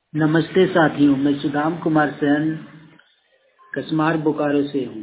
नमस्ते साथियों, मैं सुदाम कुमार सेन कसमार बोकारो से हूँ।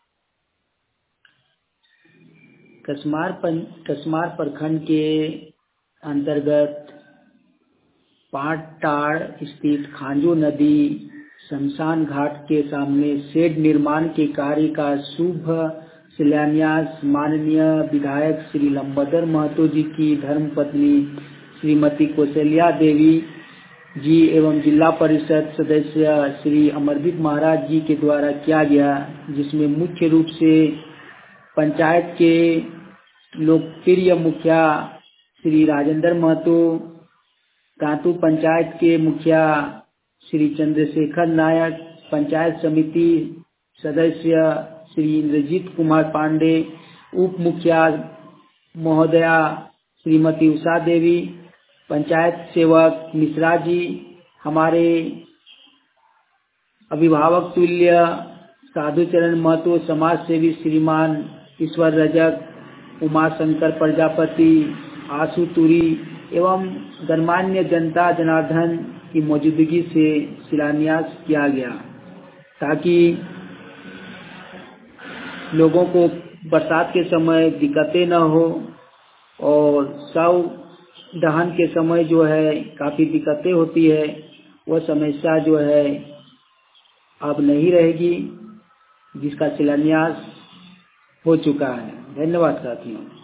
कसमार प्रखंड के अंतर्गत पाटटाड़ स्थित खांजो नदी शमशान घाट के सामने शेड निर्माण के कार्य का शुभ शिलान्यास माननीय विधायक श्री लंबोदर महतो जी की धर्मपत्नी श्रीमती कौशल्या देवी जी एवं जिला परिषद सदस्य श्री अमरदीप महाराज जी के द्वारा किया गया, जिसमें मुख्य रूप से पंचायत के लोकप्रिय मुखिया श्री राजेंद्र महतो, कांतु पंचायत के मुखिया श्री चंद्रशेखर नायक, पंचायत समिति सदस्य श्री इंद्रजीत कुमार पांडे, उप मुखिया महोदया श्रीमती उषा देवी, पंचायत सेवक मिश्रा जी, हमारे अभिभावक तुल्य साधुचरण महतो, समाज सेवी श्रीमान ईश्वर रजक, उमाशंकर प्रजापति, आशु तुरी एवं गणमान्य जनता जनार्दन की मौजूदगी से शिलान्यास किया गया, ताकि लोगों को बरसात के समय दिक्कतें न हो और शव दहन के समय जो है काफ़ी दिक्कतें होती है, वह समस्या जो है अब नहीं रहेगी, जिसका शिलान्यास हो चुका है। धन्यवाद साथियों।